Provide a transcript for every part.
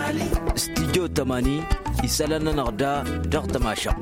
استديو 80 يسألنا نغدا دغت ما شق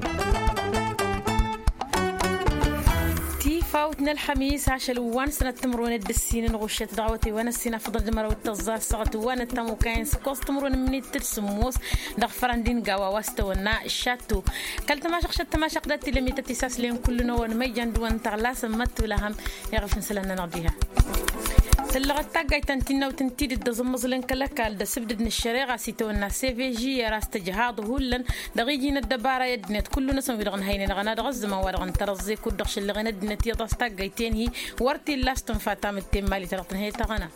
فوتنا الحميس عشان وان سنة تمرون الدسين نغشة دعوتي وانا السنة فضل دمر والتزار صغت وانا التمو كاين سكوس تمرون مني ترسموس دغفران دين قوا واستونا الشاتو كلت ما شخشت ما شقدت لمي تتساس لهم كلنا ونميجان دوان تغلا سمت ولهم يغفن سلنا نغديها سلغت تاقاي تنتينا وتنتيد الدزمز لن كالكال دا سبدد الشريعة سيتونا سيفيجي راس تجهاض هولن دغيجين الدبارة يدنت كل نسم بدغن هيني نغنا دغزما ورغن ترزي كدغش اللي غنا دنت يضاس تاقاي تينهي ورتي اللاستن فاتام التمالي ترغن هي تغنا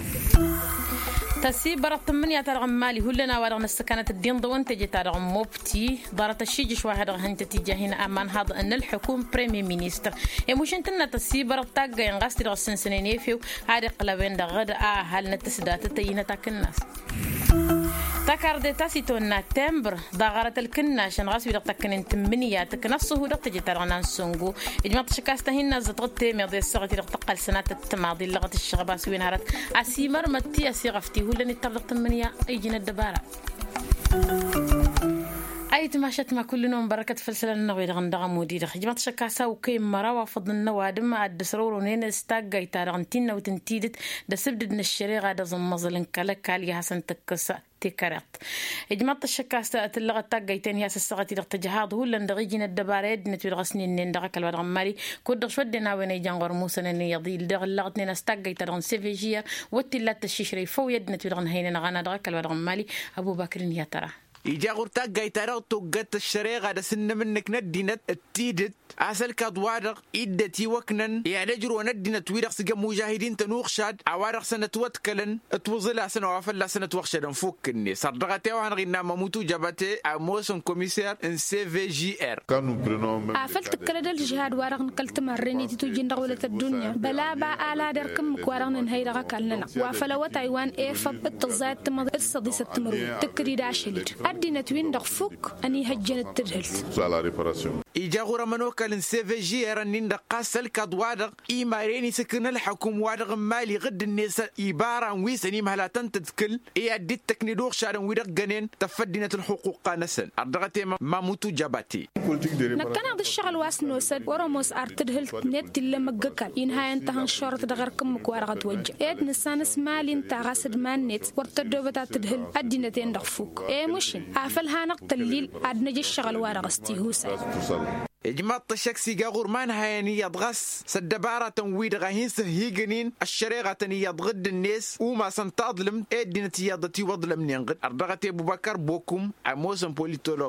تسي برط من يا ترغم مالي هلنا ورغن السكنة الدين ضوان تجي ترغم موبتي دارت الشيجش واحد رغن تتجاهنا أمان هذا أن الحكومة بريمي مينيستر يا مش انتنا تسي برط تاقاي نغاستي رغسن سنين فيو هاري قلبين دغد هل نتسدات تينا تاك الناس تكر دي تاسيتونا تمبر ضغرت الكناش نغاس بيدق تكنين تمنيات نفسه دق تجي ترغنان سونغو اجماط شكاستهن زطغت ميضي الصغتي دق تقل سنات التماضي لغه الشغباس وين هرت اسيمر متي اسيغفتي ولا نتبدق تمنيا يجينا الدباره أي تماشت ما كلنا بركة فلسلة النوير غندغ مودير خدمات شكاسة وكيم مرا وفضل النوادم عد سرور ونين استاق يتار غنتينا وتنتيدت دا سبدد من الشريعة دا زمزلن كالك كالي حسن تكسا تكرت إجماط الشكاسة اللغة تاقيتين هي سستغتي دغ تجهاض هو لندغيجين الدباريد نتوير غسنين نندغك الورغمالي كود شودنا وين يجان غرموسن ان يضيل دغ اللغة نين استاقيتا دغن سيفيجية واتلات الشيشري فو يد نتوير غنهين غانا دغك الورغمالي أبو بكر يا ترى يجا غورتاق جايتارو توقت الشريعة دا سن منك ندينت التيدت عسل كادوارق إدتي وكنن يعالجر وندينت ويرق سجا مجاهدين تنوخشاد عوارق سنة واتكلن اتوزل سنة وافل سنة وخشاد نفوكني صدقتي وان غينا مموتو جابتي موسم كوميسير ان سي في جي ار عفلت كرد الجهاد وارق نقلت مريني تتوجين دولة الدنيا بلا با آلا دركم كوارق ننهي رغاك لنا وافلوا تايوان ايفب التزايد تمضي الصديس التمرون تكري داشلت أدينا توين دغفوك أني هجنت تدهلت إيجا غورا منوكا سيفي جي رنين دقاسل كادوادغ إيماريني سكن الحكوم وادغ مالي غد الناس إبارة ويسني مهلا تنتذكل إيه أديت تكنيدوغ شارن ويدغ جنين تفدينة الحقوق نسن أردغتي ماموتو جاباتي نكنا عبد الشغل واسنو سد ورموس أرتدهلت نت اللي مجكل ينهاي انتهن شرط دغركم مكوارغة وجه إيه نسانس مالي انت غاسد مان نت ورتدو بتا تدهل أدينا تين دغفوك إيه مشين أفلها نقتليل أدنجي الشغل وارغستي هو سيد إجماط الشخصي جاغور مان هيني يضغس سدبارة تنويد غاهين سهيجنين الشريعة يضغد الناس وما سنتظلم إدينا تيادتي وظلم نينغد أردغتي أبو بكر بوكم عموسم بوليتولوج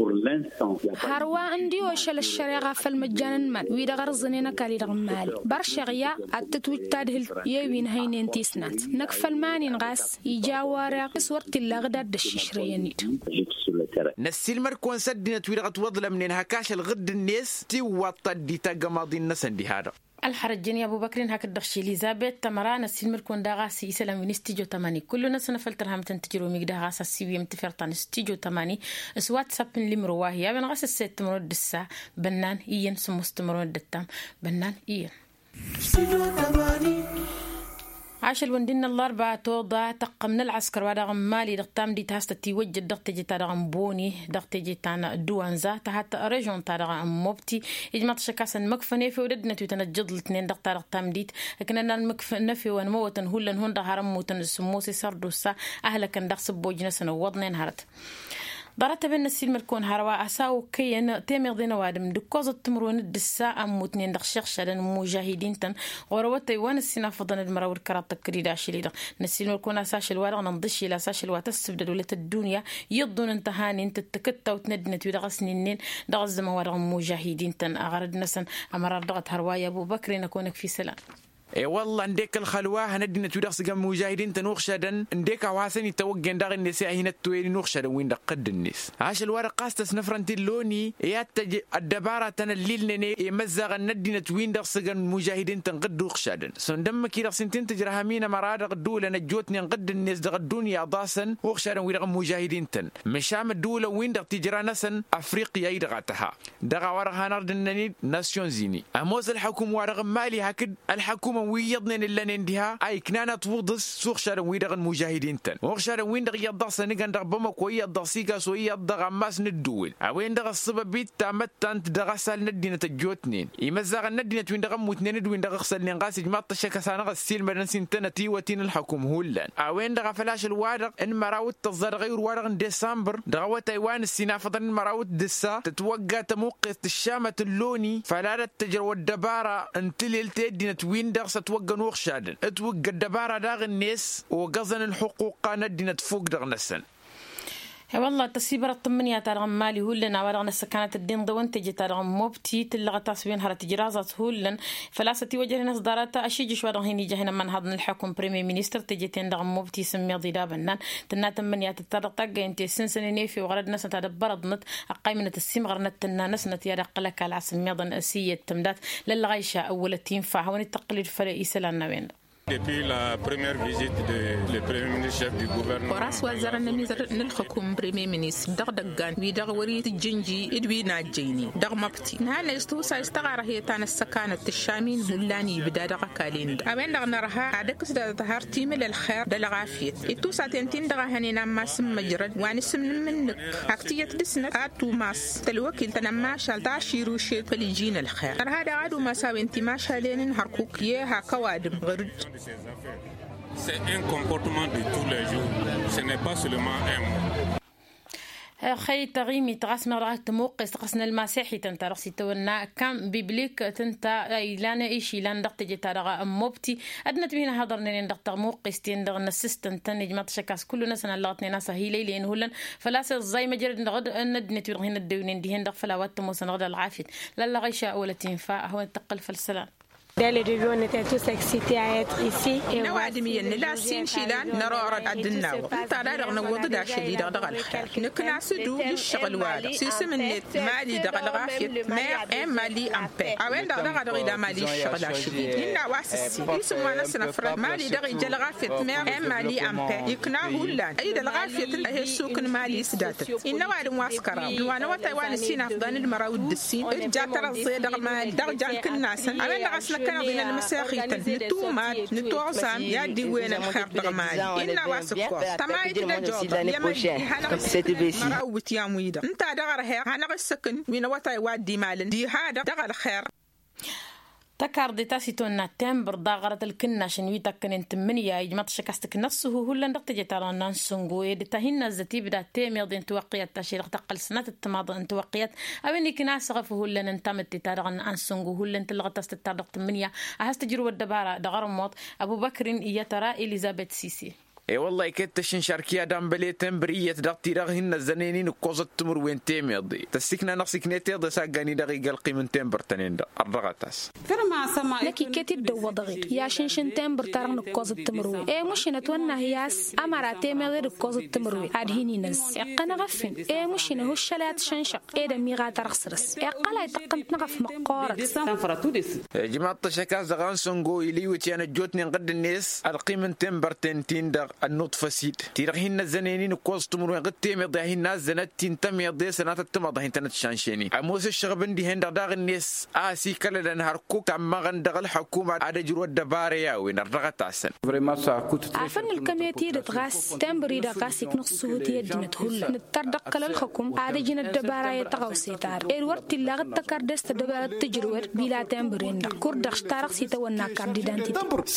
هروا عندي وشل الشريعة في المجان من ويدا غرزنينا كالي رغمالي برشغيا التتويج تادهل يوين هينين تيسنات نكفل ماني نغاس يجاوارا صورت اللغداد الشيشريانيت نسيل مركون سدنا تويرغة وظلم من هكاش الغد الناس تيوطا دي تاقماضي النسن دي هذا الحرجين يا أبو بكر هاك الدخشي إليزابيث تمران السلم الكون داغاسي إسلام من استيجو تماني كلنا سنفلتر هم تنتجروا مقدا غاسا السيوية متفرطان استيجو تماني اسوات سابن لمرواهية بين غاس السيد تمرود دسا بنان إيان سموس تمرود دتام بنان إيان استيجو تماني عاش الوندين الأربعة توضع تقمن العسكر ودغم مالي دغتام دي تهست تيوجد دغت جي تدغم بوني دغت جي تانا دوانزا تحت ريجون تدغم موبتي إجماط شكاسا مكفني في وددنا تنجد الاثنين دغت دغتام ديت لكننا المكفن في ونموتن هولن هون دغرم موتن السموسي سردوسا أهلا كان دغس بوجنا سنوضنين هرت ضرت بين السلم الكون هروا أساو كيان تامر دينا وادم دكوز التمرون الدسا أموتنين دخشيخ شادن مجاهدين تن غروات تايوان السنة فضن المراور كرات تكريدا شليدا نسلم الكون أساش الوارغ ننضشي إلى أساش الواتسب دولة الدنيا يضون انتهاني انت تكتا وتندنت ودغسنين دغز موارغ مجاهدين تن أغرد نسن أمرار دغت هروايا أبو بكر نكونك في سلام اي والله عندك الخلوه هندنا تودخ جم مجاهدين تنوخشدن عندك واسني توجن دغ النساء هنا تويل نوخشدن وين دقد الناس عاش الورق قاست نفرنت اللوني ياتج الدباره تنليلني يمزغ الندنا توين دغ جم مجاهدين تنقد وخشدن سندم كي سنتين تجرهمين مراد الدوله نجوتني نقد الناس دغ الدنيا ضاسن وخشدن وين مجاهدين تن مشام الدوله وين دغ تجرا نسن افريقيا يدغتها دغ ورها نردنني ناسيون زيني اموز الحكومه ورغ مالي هكد الحكومه بوما ويضنين إلا نندها أي كنانا توضس سوق شارن ويدغن مجاهدين تن وشارن وين دغ يضغ سنجان دغ بوما كوي يضغ سيكا سوي يضغ عماس ندول أوين دغ الصبب بيت تامت تانت دغ سال ندينة الجوتنين يمزغ الندينة وين دغ موتنين وين دغ خسل نغاس جماعة الشكا سانغ السيل مدن سنتنتي وتين الحكم هولن أوين دغ فلاش الوادغ إن مراوت تصدر غير وادغ ديسمبر دغ تايوان السنافة مراوت دسا تتوقع تموقف الشامة اللوني فلا تجر والدبارة انتلل تدينة وين دغ ستوقع نوخشادن اتوقع الدبارة داغ الناس وقزن الحقوق ندينة فوق دغ نسن. والله تصيبر الطمنية ترغم مالي هولن أورغنا سكانة الدين ضوان تجي ترغم موبتي تلغى تصوين هرة تجرازة هولن فلاستي وجهنا صدارتا أشيج شو رغيني جهنا من هذا الحكم بريمي مينستر تجي تندغم موبتي سمي ضيدا بنان تنا تمنية تترقق انتي سنسنيني في وغردنا ستدبرض نت أقايمنة السيم غرنت تنانس نت يرق لك على عسمي ضن أسية تمدات للغايشة أول تينفع هون التقليد فرئيس لنا Depuis la première visite du Premier ministre chef du gouvernement. وراس وزير النميزر الحكومة بريمي مينيس دغدغان ويدغ وريت الجنجي ادوي ناجيني دغ مبتي نهال استوسا استغار هي تان السكانة الشامين هلاني بدادغ كالين أبين دغ نرها عدكس دغ تيم للخير دلغافيت اتوسا تنتين دغ هنينا ما سم مجرد واني سم منك اكتية دسنك اتو ماس تلوكيل تنما شالتا شيروشي فليجين الخير هذا عادو ما ساوي انتي ما شالين هركوك يها كوادم غرد. C'est un comportement de tous les jours. Ce n'est pas seulement un mot. خي تغيمي تغسم رأيت موقس تقسنا المسيحي تنترسي تونا كم بيبليك تنتا إيلانا إيشي لان دقت جتارغا أموبتي أدنت بينا هضرنا دقت موقس تندغنا السيستم تنج ما تشكاس كل ناس نلاتني ناس هيلي لين هولن فلاس زي ما جرد نغد ندنت بيرهن الدونين دي هندق فلاوات موسى نغد العافية لا غيشة ولا تنفع هو تقل فالسلام. Dès le début, on était tous excités à être ici. نوادمي لا سين شيلان نرى رد عدناو ترى نوض دا شديد دغ الخير نكنا سدو الشغل والا سيسم النت مالي دغ الغافيه ما مالي امبي اوين دغ دا مالي الشغل شديد إن واسس اسم وانا سنفر مالي دغ الغافيه ما مالي امبي يكنا هولان اي الغافيه هي سوق مالي سدات إن واد واسكرا وانا وتايوان سين افضل المراود السين جا ترى زي دغ مال دغ جان كنا سن اوين دغ كان بين المساخي نتومات نتوصام يدي وين الخير دغمالي إنا واسكو تماي تلا جوب يمن هنا مراوت يا مويدا انت دغر هير هنا السكن وين وتاي وادي مالن دي هذا دغر خير تكار دي تاسيتونا تمبر ضاغرة الكنا شنوي تكن انت منيا يجمط شكاستك نفسه هو اللي نقتجي ترى نانسونغو يدي تهينا الزتي بدا تيميض انت وقيت تشير تقل سنات التماضي انت وقيت او اني كنا سغف هو اللي ننتمت ترى نانسونغو هو اللي انت لغت تسترقت منيا اهست تجربة دبارة دغر موت ابو بكر يترى إليزابيث سيسي اي والله كتشن شاركيا دامبلي تمبريه دقتي رغهن الزنينين كوزت تمر وين تيميضي تسكنا نقسكنيتي دساغاني دقيق القيمن تمبر تنين الرغتاس لكي كتب دو ضغط يا شنشن تمبر ترغن كوزت تمرو اي مش نتونا هياس امرا تيميضي كوزت تمرو ادهيني نز اقنا غفن اي مش نهو الشلات شنشق اي دميغا ترخصرس اقلا يتقنت نغف مقارت جماعة شكاس دغان سونغو إليوتي أنا جوتني نقد الناس القيمن تمبر تنتين دغ النطفة سيد تيرهن الزنينين وكوز تمرون قد تيمضي هن زنات تنتمي ضي سنات التمضي هن تنتشانشيني عموس الشغبن دي هن دغ الناس آسي كلا لأن هركوك تمغن دغ الحكومة عدا جروا الدباريا وين الرغت عسن عفن الكميتي دغاس تمبري دغاس يكنقصه تيدنا هلا نتردق للحكومة عدا جن الدباريا تغوسيتار الورت اللي غد تكردس تدبر تجرور بلا تمبرين كردخ اشتارق سيتونا كارديدانتي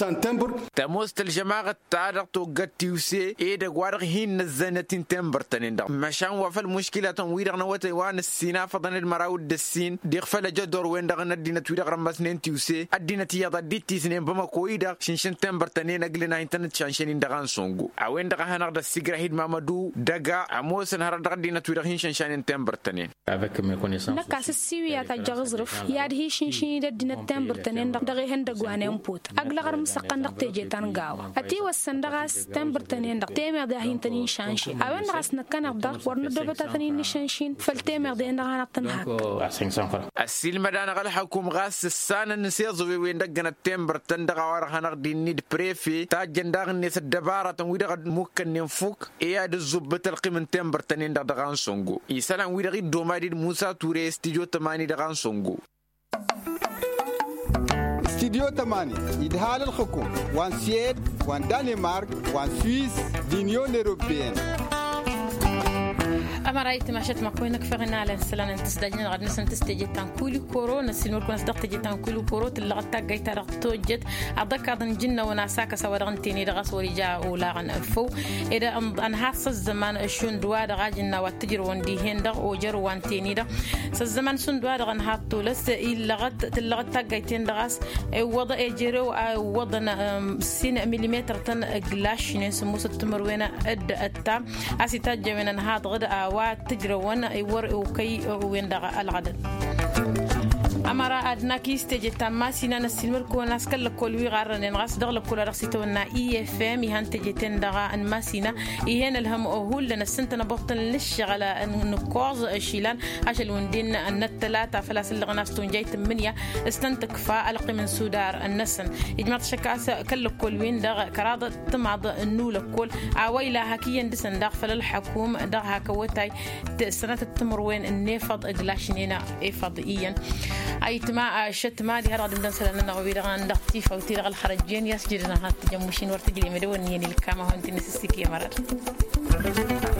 تموس الجماعة تعرق توقت تيوسي إيدا قوارغ هين الزنتين تنبرتنين دا مشان وفل مشكلة ويرغ نواتي وان السينا فضن المراود دسين ديغ فل جدور وين دغنا الدينة ويرغ رمبسنين تيوسي الدينة تياضا ديتي سنين بما كويدا شنشن تنبرتنين أقلنا انتنت شانشنين دغان سونغو اوين دغا هنغ دا سيقر هيد مامدو دغا عموسن هرا دغا الدينة ويرغ هين شنشانين تنبرتنين نكاس السيوية تجغزرف ياد هي شنشيني دا الدينة تنبرتنين دغي هندقواني امبوت أقلغر مساقن دغ تيجيتان غاو أتي والسندغاس تمبرتنين دق تيمر دهين تنين شانشي أوين راسنا كان أبدأ ورنا دبته تنين شانشين فالتيمر دين دعنا تنهك السلم دانا غل حكوم غاس السنة نسيز وين دقنا التمبر تندغ ورهنا ديني بريفي تاجن داغ الناس الدبارة ويدغ ممكن نفوك إياد الزبط القيمن تمبر تنين دغان سونغو يسلام ويدغ دومادي موسى توري استيجو 8 دغان سونغو استوديو 8 يدهال الحكوم وان سويد وان دنمارك وان سويس دينيون أوروبيين. أما رأيت ما شت مكوينك فغنا على السلام تستدجن غد نسن تستجد تنكولي كورو نسل مركون صدق تجد تنكولي كورو تلغت تجيت رقتوجت أضك أظن جنة وناساك سوارغن تيني رغس ورجاء ولاغن أفو إذا أن هاس الزمان شون دوار غاجنا وتجر وندي هندا وجر وان تيني دا الزمان شون دوار غن هاتو لس إلغت تلغت تجيتين رغس وضع جرو وضعنا سين مليمتر تن جلاش نسموس التمروينا أد التام أسيتاج من هاد غد وتجرون يور وكي ويندغ العدد أمر أدنى كيستجد تماسينا نسلمر كون أسكال لكل ويغارن نغاس دغل كل رخصتونا EFM يهان تجتين دغا أنماسينا يهان الهم أهول لنا السنتنا بطن للشغلة نقاز شيلان عشان وندين أن الثلاثة فلاس اللي غناستون جاي 8 استنتكفى ألقي من سودار النسن إجماع شكاس كل كل وين دغ كراضة تمعض النول الكل عويلا هكيا دسن دغ فللحكوم دغ هكوتاي سنة التمروين النفض إجلاشنينا إفضائيا أي تما شت ما دي هراد مدن سلنا نغوي دغان دقتيف أو تيرغ الخرجين يسجدنا هات جموشين ورتجلي مدون يني الكامة هون تنسسكي مرات